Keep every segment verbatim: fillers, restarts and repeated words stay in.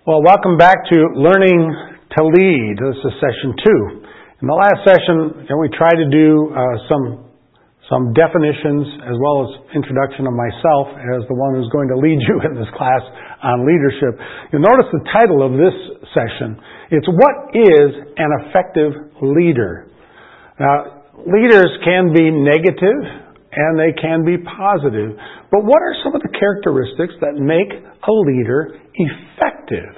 Well, welcome back to Learning to Lead. This is session two. In the last session, you know, we tried to do uh, some some definitions as well as introduction of myself as the one who's going to lead you in this class on leadership. You'll notice the title of this session. It's What is an Effective Leader? Now, leaders can be negative and they can be positive. But what are some of the characteristics that make a leader effective?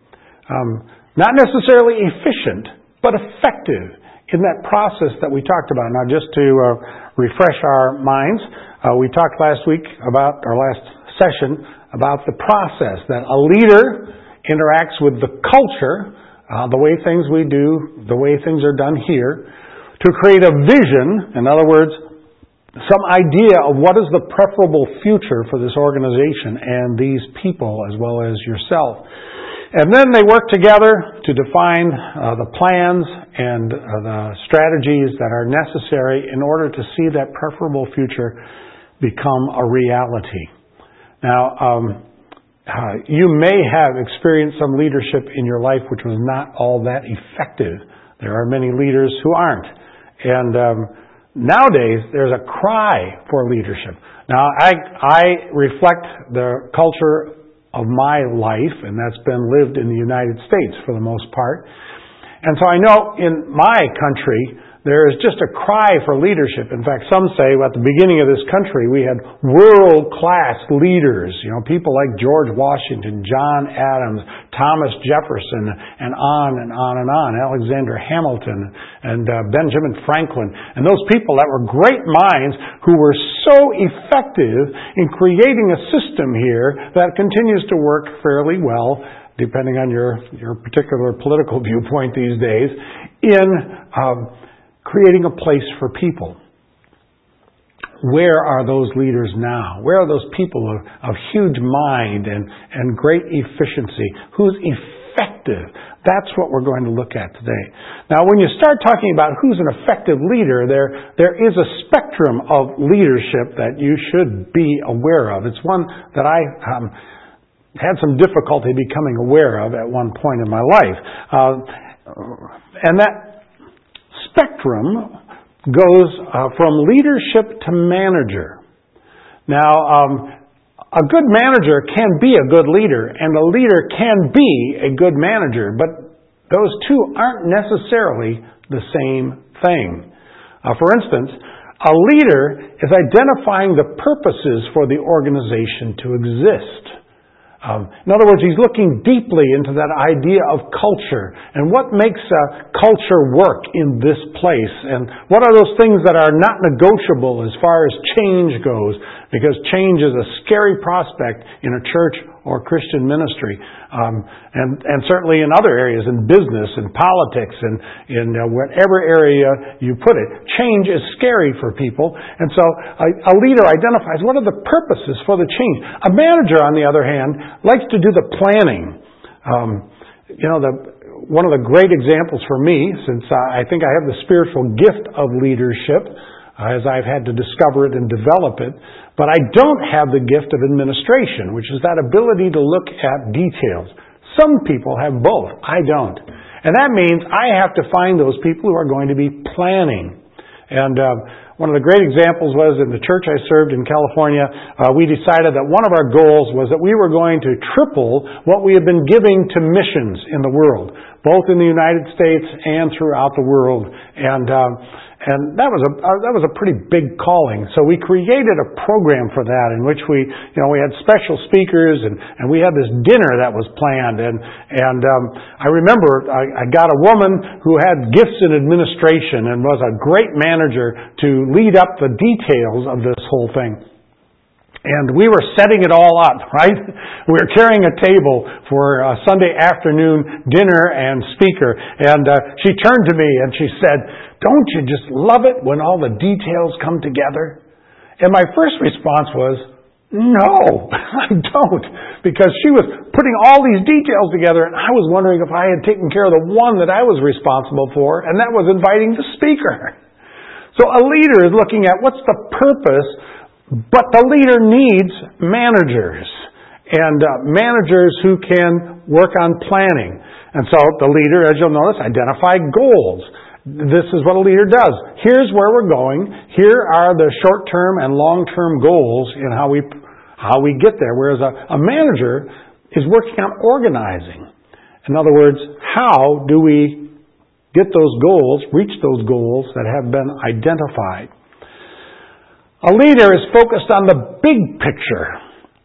Um, not necessarily efficient, but effective in that process that we talked about. Now, just to uh, refresh our minds, uh, we talked last week about, our last session, about the process that a leader interacts with the culture, uh, the way things we do, the way things are done here, to create a vision, in other words, some idea of what is the preferable future for this organization and these people as well as yourself. And then they work together to define uh, the plans and uh, the strategies that are necessary in order to see that preferable future become a reality. Now, um, uh, you may have experienced some leadership in your life which was not all that effective. There are many leaders who aren't. And um, nowadays, there's a cry for leadership. Now, I, I reflect the culture of my life, and that's been lived in the United States for the most part. And so I know in my country, there is just a cry for leadership. In fact, some say at the beginning of this country, we had world-class leaders. You know, people like George Washington, John Adams, Thomas Jefferson, and on and on and on. Alexander Hamilton and uh, Benjamin Franklin. And those people that were great minds who were so effective in creating a system here that continues to work fairly well, depending on your, your particular political viewpoint these days, in um, creating a place for people. Where are those leaders now? Where are those people of, of huge mind and, and great efficiency? Who's effective? That's what we're going to look at today. Now, when you start talking about who's an effective leader, there, there is a spectrum of leadership that you should be aware of. It's one that I um, had some difficulty becoming aware of at one point in my life. Uh, and that spectrum goes uh, from leadership to manager. Now, um, a good manager can be a good leader, and a leader can be a good manager, but those two aren't necessarily the same thing. Uh, for instance, a leader is identifying the purposes for the organization to exist. Um, in other words, he's looking deeply into that idea of culture and what makes uh, culture work in this place, and what are those things that are not negotiable as far as change goes, because change is a scary prospect in a church or Christian ministry, um, and, and certainly in other areas, in business and politics and in uh, whatever area you put it. Change is scary for people, and so a, a leader identifies what are the purposes for the change. A manager, on the other hand, likes to do the planning. Um, you know, the, one of the great examples for me, since I think I have the spiritual gift of leadership, uh, as I've had to discover it and develop it, but I don't have the gift of administration, which is that ability to look at details. Some people have both. I don't. And that means I have to find those people who are going to be planning. And uh, one of the great examples was in the church I served in California, uh, we decided that one of our goals was that we were going to triple what we had been giving to missions in the world, both in the United States and throughout the world. And uh, and that was a uh, that was a pretty big calling. So we created a program for that in which we, you know, we had special speakers and, and we had this dinner that was planned. And and um, I remember I, I got a woman who had gifts in administration and was a great manager to lead up the details of this whole thing. And we were setting it all up, right? We were carrying a table for a Sunday afternoon dinner and speaker. And uh, she turned to me and she said, "Don't you just love it when all the details come together?" And my first response was, "No, I don't." Because she was putting all these details together and I was wondering if I had taken care of the one that I was responsible for, and that was inviting the speaker. So a leader is looking at what's the purpose. But the leader needs managers. and uh, managers who can work on planning. And so the leader, as you'll notice, identify goals. This is what a leader does. Here's where we're going. Here are the short-term and long-term goals in how we how we get there. Whereas a, a manager is working on organizing. In other words, how do we get those goals, reach those goals that have been identified? A leader is focused on the big picture.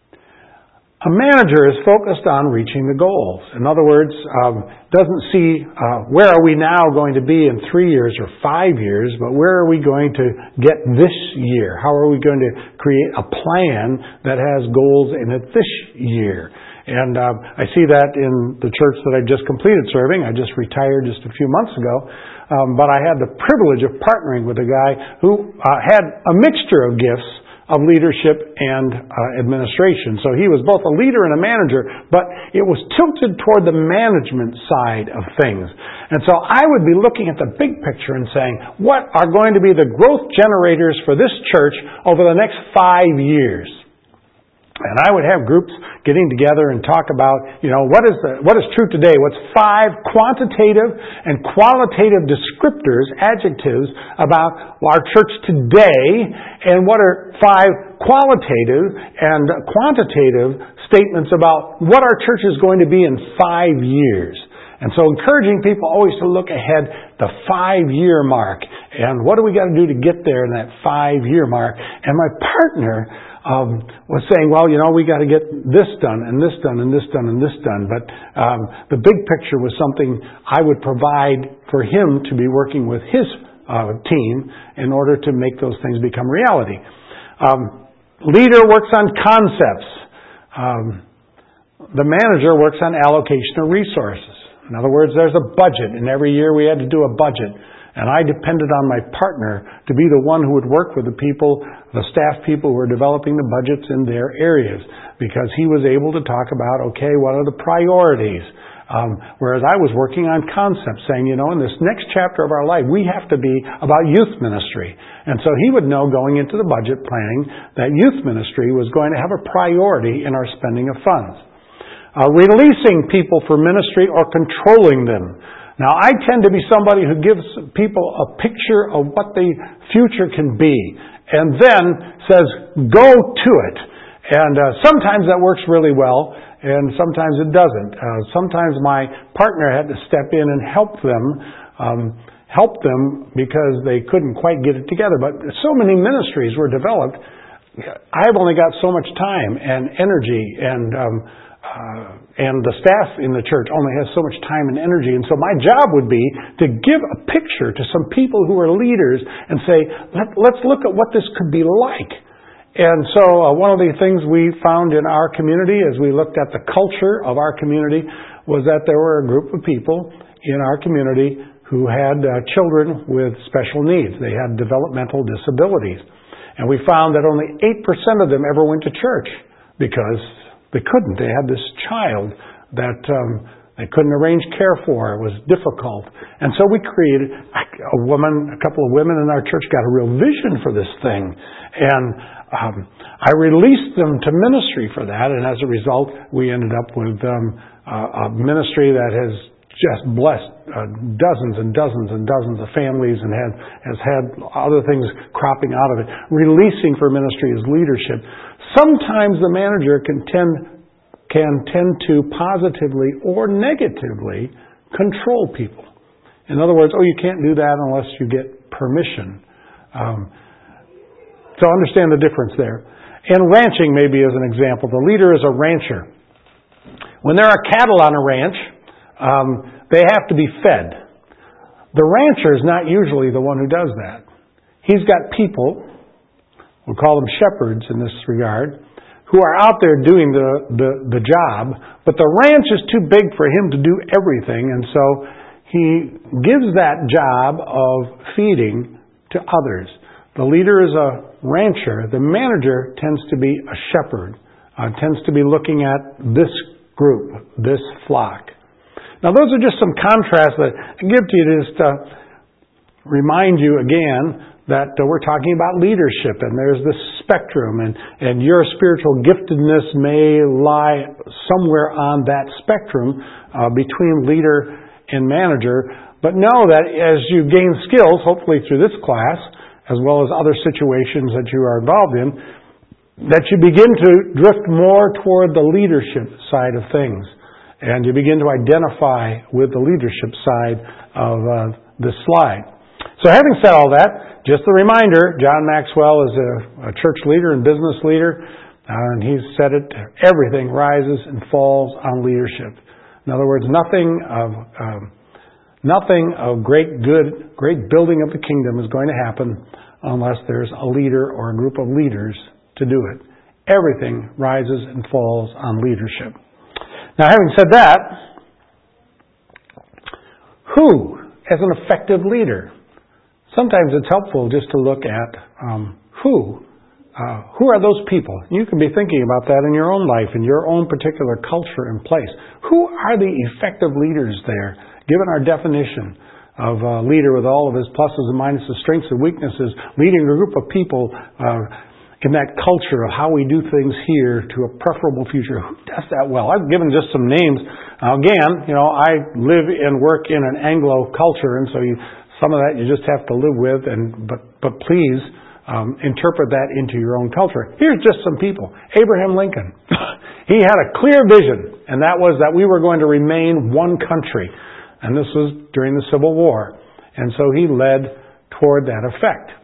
A manager is focused on reaching the goals. In other words, um, doesn't see uh, where are we now going to be in three years or five years, but where are we going to get this year? How are we going to create a plan that has goals in it this year? And uh, I see that in the church that I just completed serving. I just retired just a few months ago. Um, but I had the privilege of partnering with a guy who uh, had a mixture of gifts of leadership and uh, administration. So he was both a leader and a manager, but it was tilted toward the management side of things. And so I would be looking at the big picture and saying, what are going to be the growth generators for this church over the next five years? And I would have groups getting together and talk about, you know, what is the, what is true today? What's five quantitative and qualitative descriptors, adjectives about our church today, and what are five qualitative and quantitative statements about what our church is going to be in five years. And so encouraging people always to look ahead the five-year mark. And what do we got to do to get there in that five-year mark? And my partner Um, was saying, well, you know, we got to get this done and this done and this done and this done. But um, the big picture was something I would provide for him to be working with his uh, team in order to make those things become reality. Um, leader works on concepts. Um, the manager works on allocation of resources. In other words, there's a budget, and every year we had to do a budget. And I depended on my partner to be the one who would work with the people, the staff people who were developing the budgets in their areas, because he was able to talk about, okay, what are the priorities? Um, whereas I was working on concepts, saying, you know, in this next chapter of our life, we have to be about youth ministry. And so he would know going into the budget planning that youth ministry was going to have a priority in our spending of funds. Uh, releasing people for ministry or controlling them. Now, I tend to be somebody who gives people a picture of what the future can be and then says, go to it. And uh, sometimes that works really well, and sometimes it doesn't. Uh, sometimes my partner had to step in and help them, um, help them because they couldn't quite get it together. But so many ministries were developed. I've only got so much time and energy, and um, Uh, and the staff in the church only has so much time and energy. And so my job would be to give a picture to some people who are leaders and say, Let, let's look at what this could be like. And so uh, one of the things we found in our community as we looked at the culture of our community was that there were a group of people in our community who had uh, children with special needs. They had developmental disabilities. And we found that only eight percent of them ever went to church because they couldn't. They had this child that um, they couldn't arrange care for. It was difficult. And so we created a woman, a couple of women in our church got a real vision for this thing. And um, I released them to ministry for that. And as a result, we ended up with um, a, a ministry that has just blessed uh, dozens and dozens and dozens of families and had, has had other things cropping out of it. Releasing for ministry is leadership. Sometimes the manager can tend, can tend to positively or negatively control people. In other words, oh, you can't do that unless you get permission. Um, so understand the difference there. And ranching maybe as an example. The leader is a rancher. When there are cattle on a ranch, um, they have to be fed. The rancher is not usually the one who does that. He's got people, we'll call them shepherds in this regard, who are out there doing the, the, the job, but the ranch is too big for him to do everything, and so he gives that job of feeding to others. The leader is a rancher. The manager tends to be a shepherd, uh, tends to be looking at this group, this flock. Now those are just some contrasts that I give to you just to remind you again that uh, we're talking about leadership, and there's this spectrum, and, and your spiritual giftedness may lie somewhere on that spectrum uh, between leader and manager. But know that as you gain skills, hopefully through this class, as well as other situations that you are involved in, that you begin to drift more toward the leadership side of things. And you begin to identify with the leadership side of uh, this slide. So having said all that, just a reminder, John Maxwell is a, a church leader and business leader, uh, and he's said it, everything rises and falls on leadership. In other words, nothing of um, nothing of great good, great building of the kingdom is going to happen unless there's a leader or a group of leaders to do it. Everything rises and falls on leadership. Now, having said that, who as an effective leader? Sometimes it's helpful just to look at um, who. Uh, who are those people? You can be thinking about that in your own life, in your own particular culture and place. Who are the effective leaders there, given our definition of a leader with all of his pluses and minuses, strengths and weaknesses, leading a group of people uh, in that culture of how we do things here to a preferable future? Who does that well? I've given just some names. Now, again, you know, I live and work in an Anglo culture, and so you, some of that you just have to live with. And but but please um, interpret that into your own culture. Here's just some people. Abraham Lincoln. He had a clear vision, and that was that we were going to remain one country, and this was during the Civil War, and so he led toward that effect.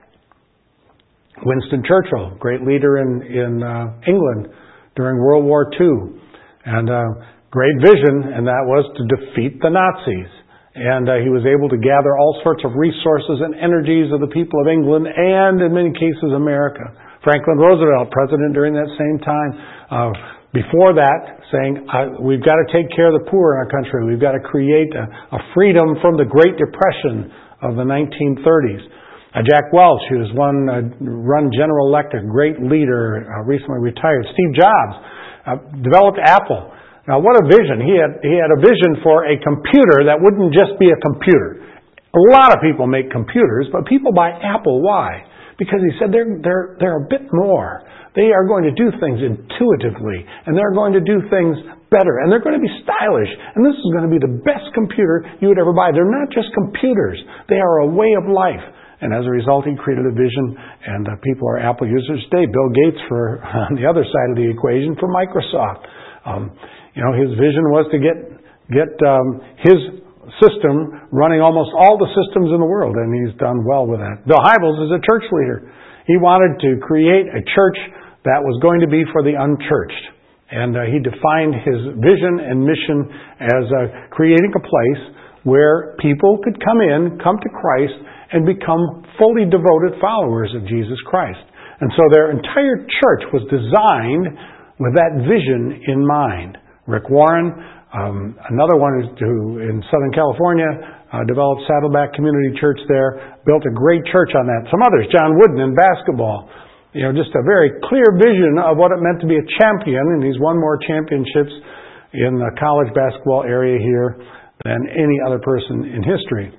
Winston Churchill, great leader in, in uh, England during World War Two. And uh, great vision, and that was to defeat the Nazis. And uh, he was able to gather all sorts of resources and energies of the people of England and, in many cases, America. Franklin Roosevelt, president during that same time, uh, before that, saying, uh, we've got to take care of the poor in our country. We've got to create a, a freedom from the Great Depression of the nineteen thirties. Uh, Jack Welch, who has won, uh, run General Electric, great leader, uh, recently retired. Steve Jobs uh, developed Apple. Now, what a vision! He had he had a vision for a computer that wouldn't just be a computer. A lot of people make computers, but people buy Apple. Why? Because he said they're they're they're a bit more. They are going to do things intuitively, and they're going to do things better, and they're going to be stylish. And this is going to be the best computer you would ever buy. They're not just computers; they are a way of life. And as a result, he created a vision, and uh, people are Apple users today. Bill Gates, for on the other side of the equation, for Microsoft. Um, you know, his vision was to get get um, his system running almost all the systems in the world, and he's done well with that. Bill Hybels is a church leader. He wanted to create a church that was going to be for the unchurched, and uh, he defined his vision and mission as uh, creating a place where people could come in, come to Christ, and become fully devoted followers of Jesus Christ. And so their entire church was designed with that vision in mind. Rick Warren, um, another one who in Southern California uh, developed Saddleback Community Church there, built a great church on that. Some others, John Wooden in basketball, you know, just a very clear vision of what it meant to be a champion, and he's won more championships in the college basketball area here than any other person in history.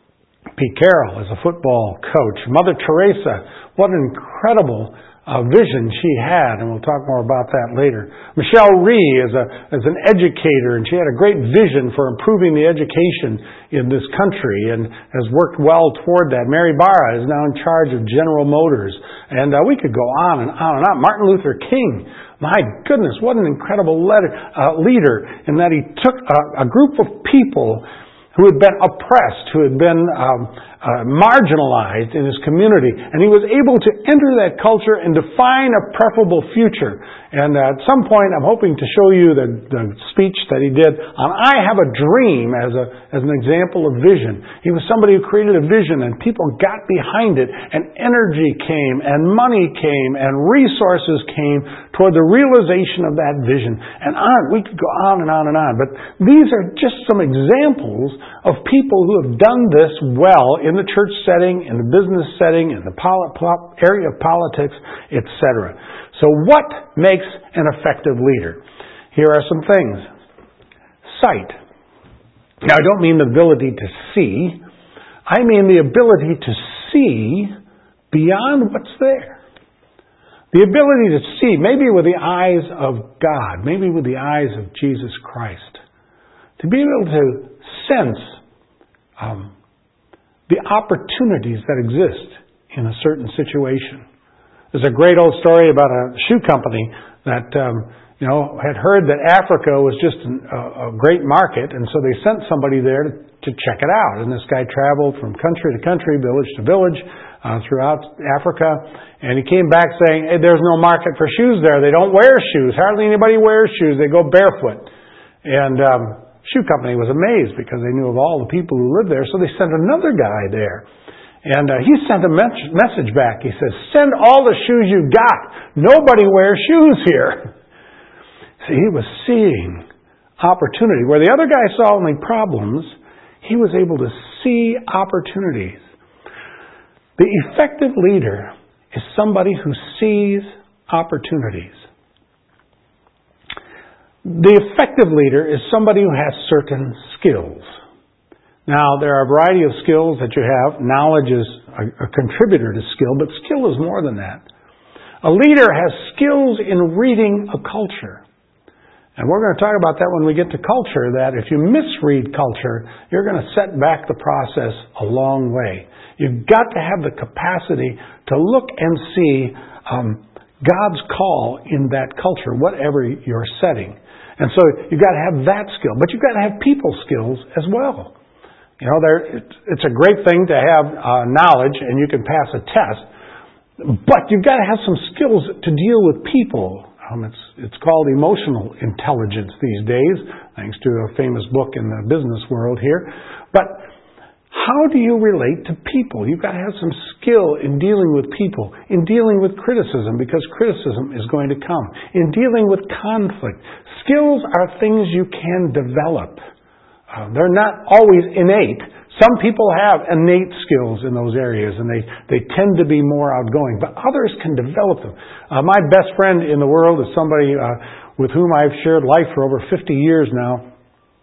Pete Carroll is a football coach. Mother Teresa, what an incredible uh, vision she had, and we'll talk more about that later. Michelle Rhee is a is an educator, and she had a great vision for improving the education in this country and has worked well toward that. Mary Barra is now in charge of General Motors, and uh, we could go on and on and on. Martin Luther King, my goodness, what an incredible letter, uh, leader, in that he took a, a group of people who had been oppressed, who had been um, uh, marginalized in his community, and he was able to enter that culture and define a preferable future. And uh, at some point, I'm hoping to show you the, the speech that he did on "I Have a Dream" as a as an example of vision. He was somebody who created a vision, and people got behind it, and energy came, and money came, and resources came toward the realization of that vision. And on, we could go on and on and on. But these are just some examples of people who have done this well in the church setting, in the business setting, in the poli- area of politics, et cetera. So what makes an effective leader? Here are some things. Sight. Now, I don't mean the ability to see. I mean the ability to see beyond what's there. The ability to see, maybe with the eyes of God, maybe with the eyes of Jesus Christ. To be able to sense um, the opportunities that exist in a certain situation. There's a great old story about a shoe company that um, you know had heard that Africa was just an, a, a great market, and so they sent somebody there to, to check it out. And this guy traveled from country to country, village to village, uh, throughout Africa, and he came back saying, hey, there's no market for shoes there. They don't wear shoes. Hardly anybody wears shoes. They go barefoot. And um, shoe company was amazed because they knew of all the people who lived there, so they sent another guy there. And uh, he sent a me- message back. He says, send all the shoes you got. Nobody wears shoes here. See, he was seeing opportunity. Where the other guy saw only problems, he was able to see opportunities. The effective leader is somebody who sees opportunities. The effective leader is somebody who has certain skills. Now, there are a variety of skills that you have. Knowledge is a, a contributor to skill, but skill is more than that. A leader has skills in reading a culture. And we're going to talk about that when we get to culture, that if you misread culture, you're going to set back the process a long way. You've got to have the capacity to look and see um, God's call in that culture, whatever your setting. And so you've got to have that skill. But you've got to have people skills as well. You know, there, it's a great thing to have uh, knowledge and you can pass a test, but you've got to have some skills to deal with people. Um, it's it's called emotional intelligence these days, thanks to a famous book in the business world here. But how do you relate to people? You've got to have some skill in dealing with people, in dealing with criticism, because criticism is going to come, in dealing with conflict. Skills are things you can develop. Uh, they're not always innate. Some people have innate skills in those areas, and they, they tend to be more outgoing, but others can develop them. Uh, my best friend in the world is somebody uh, with whom I've shared life for over fifty years now.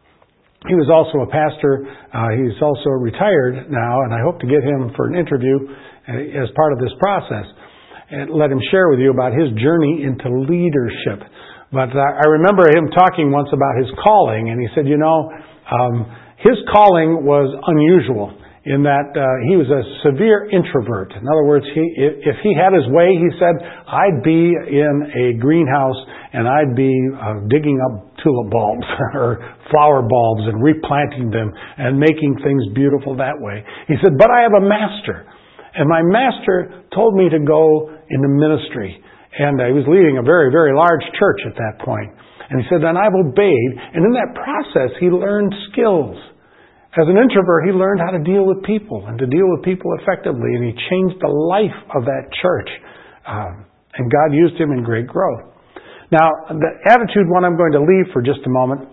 He was also a pastor. Uh, he's also retired now, and I hope to get him for an interview as part of this process and let him share with you about his journey into leadership. But I remember him talking once about his calling, and he said, you know, um, his calling was unusual in that uh, he was a severe introvert. In other words, he, if he had his way, he said, I'd be in a greenhouse and I'd be uh, digging up tulip bulbs or flower bulbs and replanting them and making things beautiful that way. He said, but I have a master, and my master told me to go into ministry. And uh, he was leading a very, very large church at that point. And he said, and I've obeyed. And in that process, he learned skills. As an introvert, he learned how to deal with people and to deal with people effectively. And he changed the life of that church. Um, and God used him in great growth. Now, the attitude one I'm going to leave for just a moment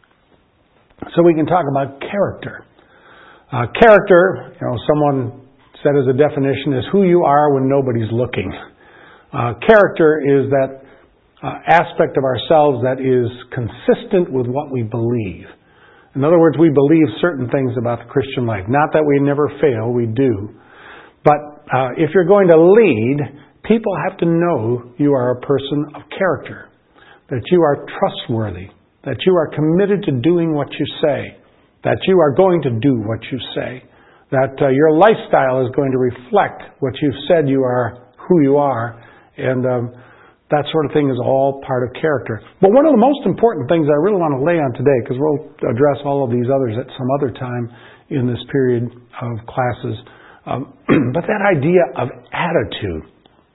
so we can talk about character. Uh, character, you know, someone said as a definition, is who you are when nobody's looking. Uh, character is that uh, aspect of ourselves that is consistent with what we believe. In other words, we believe certain things about the Christian life. Not that we never fail, we do. But uh, if you're going to lead, people have to know you are a person of character, that you are trustworthy, that you are committed to doing what you say, that you are going to do what you say, that uh, your lifestyle is going to reflect what you've said you are, who you are, and um, that sort of thing is all part of character. But one of the most important things I really want to lay on today, because we'll address all of these others at some other time in this period of classes, um, but that idea of attitude.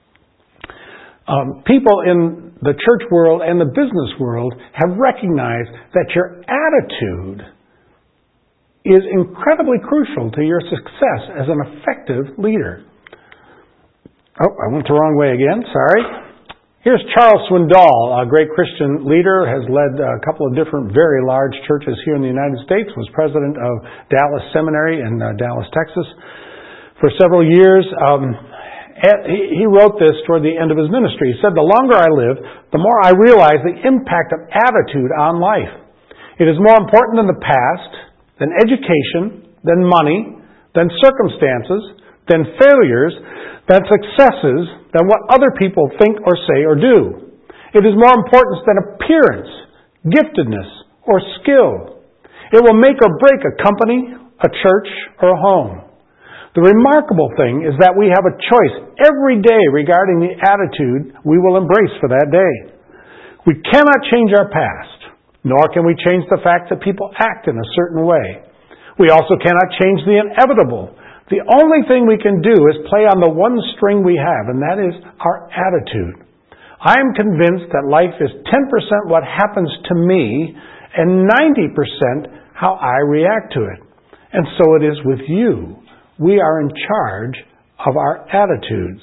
Um, people in the church world and the business world have recognized that your attitude is incredibly crucial to your success as an effective leader. Oh, I went the wrong way again. Sorry. Here's Charles Swindoll, a great Christian leader, has led a couple of different very large churches here in the United States, was president of Dallas Seminary in uh, Dallas, Texas for several years. Um, he, he wrote this toward the end of his ministry. He said, the longer I live, the more I realize the impact of attitude on life. It is more important than the past, than education, than money, than circumstances, then failures, then successes, than what other people think or say or do. It is more important than appearance, giftedness, or skill. It will make or break a company, a church, or a home. The remarkable thing is that we have a choice every day regarding the attitude we will embrace for that day. We cannot change our past, nor can we change the fact that people act in a certain way. We also cannot change the inevitable. The only thing we can do is play on the one string we have, and that is our attitude. I am convinced that life is ten percent what happens to me and ninety percent how I react to it. And so it is with you. We are in charge of our attitudes.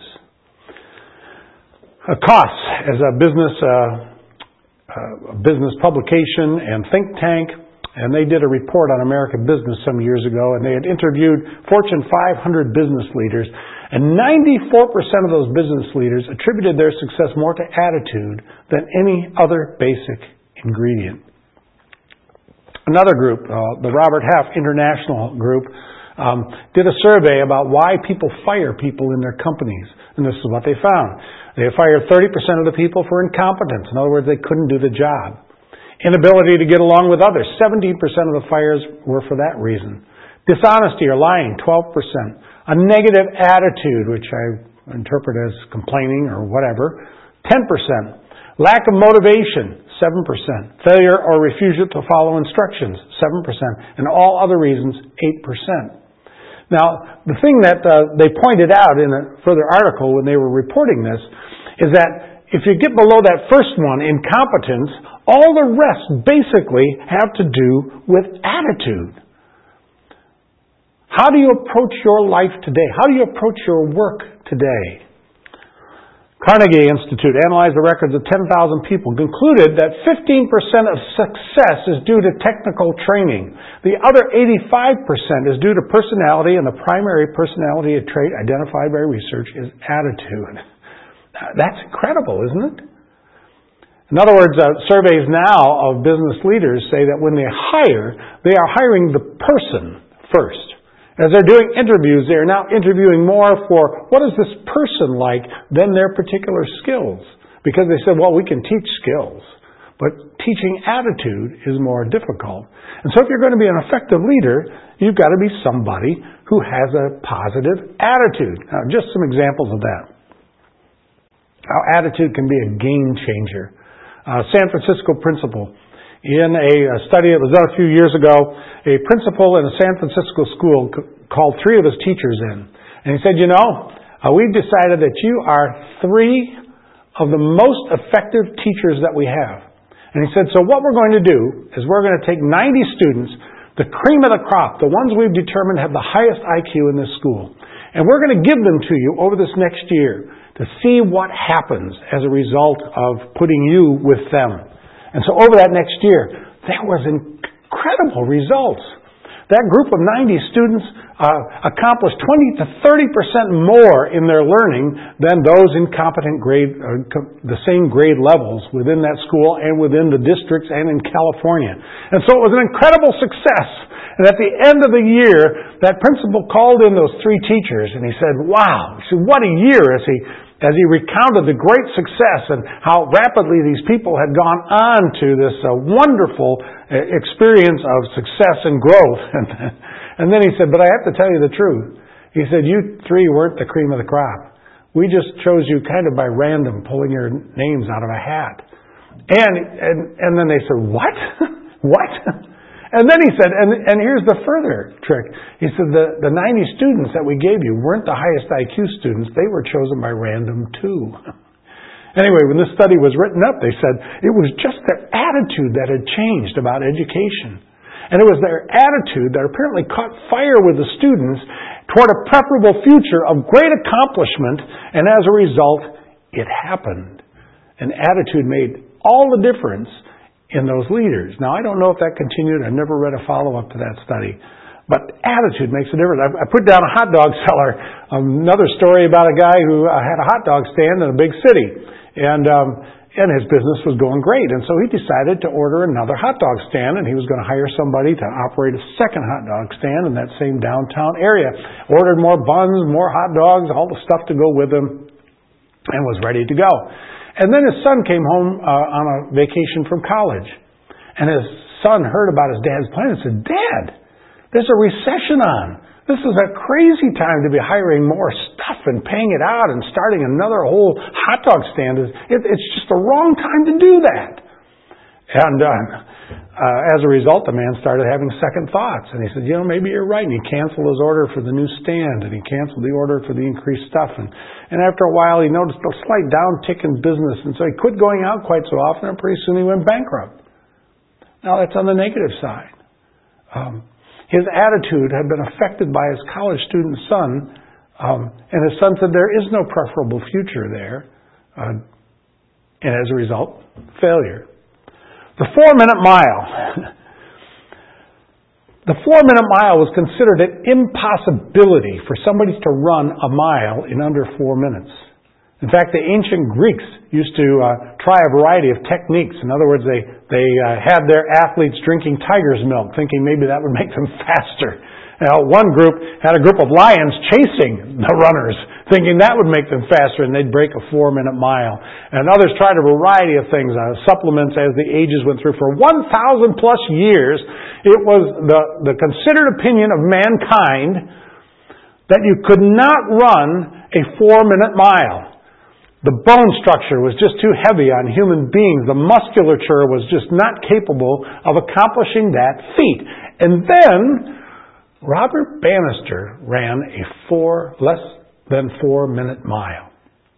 Uh, Costs, as a business, uh, uh, business publication and think tank, and they did a report on American business some years ago, and they had interviewed Fortune five hundred business leaders, and ninety-four percent of those business leaders attributed their success more to attitude than any other basic ingredient. Another group, uh, the Robert Half International Group, um, did a survey about why people fire people in their companies. And this is what they found. They fired thirty percent of the people for incompetence. In other words, they couldn't do the job. Inability to get along with others. seventeen percent of the fires were for that reason. Dishonesty or lying, twelve percent. A negative attitude, which I interpret as complaining or whatever, ten percent. Lack of motivation, seven percent. Failure or refusal to follow instructions, seven percent. And all other reasons, eight percent. Now, the thing that uh, they pointed out in a further article when they were reporting this is that if you get below that first one, incompetence, all the rest basically have to do with attitude. How do you approach your life today? How do you approach your work today? Carnegie Institute analyzed the records of ten thousand people, concluded that fifteen percent of success is due to technical training. The other eighty-five percent is due to personality, and the primary personality trait identified by research is attitude. That's incredible, isn't it? In other words, uh, surveys now of business leaders say that when they hire, they are hiring the person first. As they're doing interviews, they are now interviewing more for what is this person like than their particular skills. Because they said, well, we can teach skills, but teaching attitude is more difficult. And so if you're going to be an effective leader, you've got to be somebody who has a positive attitude. Now, just some examples of that. How attitude can be a game changer. Uh, San Francisco principal. In a study that was done a few years ago, a principal in a San Francisco school called three of his teachers in. And he said, you know, uh, we've decided that you are three of the most effective teachers that we have. And he said, so what we're going to do is we're going to take ninety students, the cream of the crop, the ones we've determined have the highest I Q in this school. And we're going to give them to you over this next year to see what happens as a result of putting you with them. And so over that next year, there was incredible results. That group of ninety students uh, accomplished twenty to thirty percent more in their learning than those in competent grade, uh, co- the same grade levels within that school and within the districts and in California. And so it was an incredible success. And at the end of the year, that principal called in those three teachers and he said, wow, he said, what a year, as he as he recounted the great success and how rapidly these people had gone on to this uh, wonderful uh, experience of success and growth. And then he said, but I have to tell you the truth. He said, you three weren't the cream of the crop. We just chose you kind of by random, pulling your names out of a hat. And and, and then they said, what? What? And then he said, and, and here's the further trick. He said, the, the ninety students that we gave you weren't the highest I Q students. They were chosen by random too. Anyway, when this study was written up, they said it was just their attitude that had changed about education. And it was their attitude that apparently caught fire with the students toward a preferable future of great accomplishment. And as a result, it happened. And attitude made all the difference in those leaders. Now, I don't know if that continued. I never read a follow-up to that study. But attitude makes a difference. I put down a hot dog seller. Another story about a guy who had a hot dog stand in a big city. And um, and his business was going great. And so he decided to order another hot dog stand, and he was going to hire somebody to operate a second hot dog stand in that same downtown area. Ordered more buns, more hot dogs, all the stuff to go with them, and was ready to go. And then his son came home uh, on a vacation from college. And his son heard about his dad's plan and said, "Dad, there's a recession on. This is a crazy time to be hiring more stuff and paying it out and starting another whole hot dog stand. It, it's just the wrong time to do that." And uh, uh, as a result, the man started having second thoughts. And he said, "You know, maybe you're right." And he canceled his order for the new stand, and he canceled the order for the increased stuff. And, and after a while, he noticed a slight downtick in business. And so he quit going out quite so often, and pretty soon he went bankrupt. Now, that's on the negative side. Um, His attitude had been affected by his college student son, um, and his son said there is no preferable future there, uh, and as a result, failure. The four-minute mile. The four-minute mile was considered an impossibility for somebody to run a mile in under four minutes. In fact, the ancient Greeks used to uh, try a variety of techniques. In other words, they, they uh, had their athletes drinking tiger's milk, thinking maybe that would make them faster. Now, one group had a group of lions chasing the runners, thinking that would make them faster, and they'd break a four-minute mile. And others tried a variety of things, uh, supplements as the ages went through. For one thousand plus years, it was the, the considered opinion of mankind that you could not run a four-minute mile. The bone structure was just too heavy on human beings. The musculature was just not capable of accomplishing that feat. And then Robert Bannister ran a four, less than four minute mile.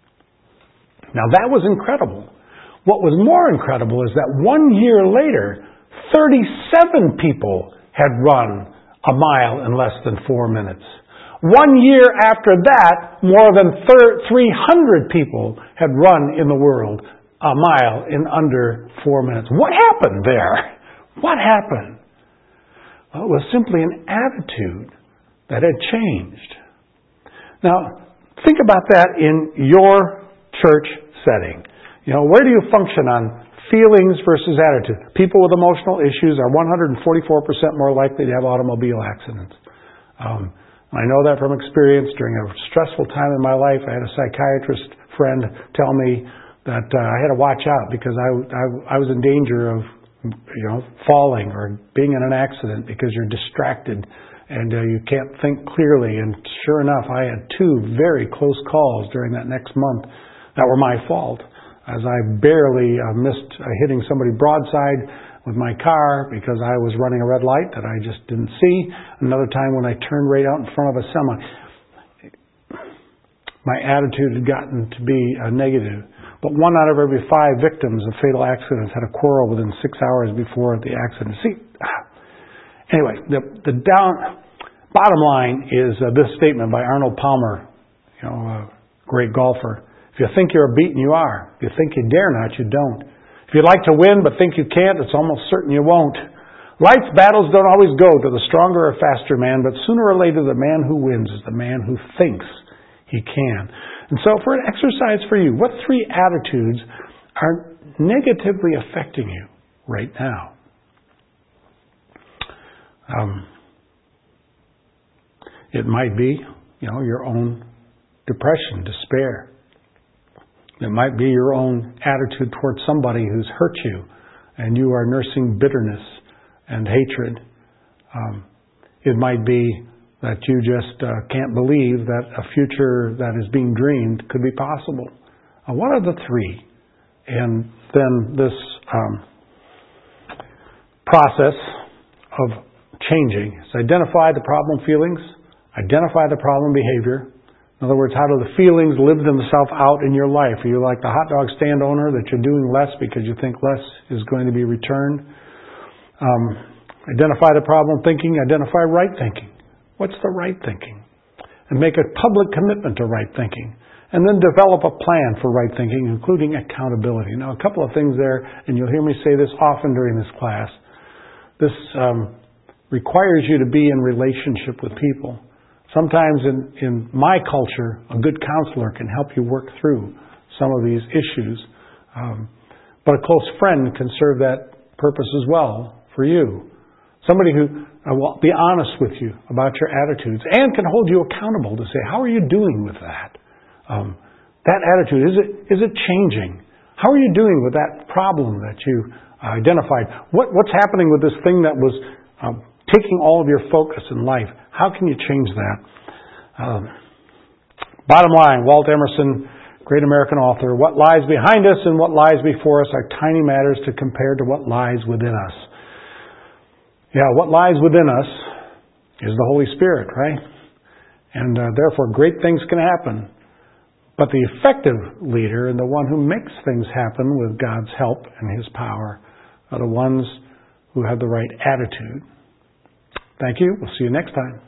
Now that was incredible. What was more incredible is that one year later, thirty-seven people had run a mile in less than four minutes. One year after that, more than three hundred people had run in the world a mile in under four minutes. What happened there? What happened? Well, it was simply an attitude that had changed. Now, think about that in your church setting. You know, where do you function on feelings versus attitude? People with emotional issues are one hundred forty-four percent more likely to have automobile accidents. Um, I know that from experience. During a stressful time in my life, I had a psychiatrist friend tell me that uh, I had to watch out because I, I, I was in danger of, you know, falling or being in an accident because you're distracted and uh, you can't think clearly. And sure enough, I had two very close calls during that next month that were my fault, as I barely uh, missed uh, hitting somebody broadside with my car because I was running a red light that I just didn't see. Another time when I turned right out in front of a semi. My attitude had gotten to be uh, negative. But one out of every five victims of fatal accidents had a quarrel within six hours before the accident. See, anyway, the, the down, bottom line is uh, this statement by Arnold Palmer, you know, a great golfer. If you think you're beaten, you are. If you think you dare not, you don't. If you'd like to win but think you can't, it's almost certain you won't. Life's battles don't always go to the stronger or faster man, but sooner or later the man who wins is the man who thinks he can. And so for an exercise for you, what three attitudes are negatively affecting you right now? Um, it might be, you know, your own depression, despair. It might be your own attitude towards somebody who's hurt you and you are nursing bitterness and hatred. Um, it might be that you just uh, can't believe that a future that is being dreamed could be possible. Uh, what are the three? And then this um, process of changing is identify the problem feelings, identify the problem behavior. In other words, how do the feelings live themselves out in your life? Are you like the hot dog stand owner that you're doing less because you think less is going to be returned? Um, identify the problem thinking, identify right thinking. What's the right thinking? And make a public commitment to right thinking. And then develop a plan for right thinking, including accountability. Now, a couple of things there, and you'll hear me say this often during this class. This um, requires you to be in relationship with people. Sometimes in, in my culture, a good counselor can help you work through some of these issues. Um, But a close friend can serve that purpose as well for you. Somebody who uh, will be honest with you about your attitudes and can hold you accountable to say, how are you doing with that? Um, that attitude, is it is it changing? How are you doing with that problem that you uh, identified? What, what's happening with this thing that was um, taking all of your focus in life? How can you change that? Um, bottom line, Walt Emerson, great American author, what lies behind us and what lies before us are tiny matters to compare to what lies within us. Yeah, what lies within us is the Holy Spirit, right? And uh, therefore great things can happen. But the effective leader and the one who makes things happen with God's help and His power are the ones who have the right attitude. Thank you. We'll see you next time.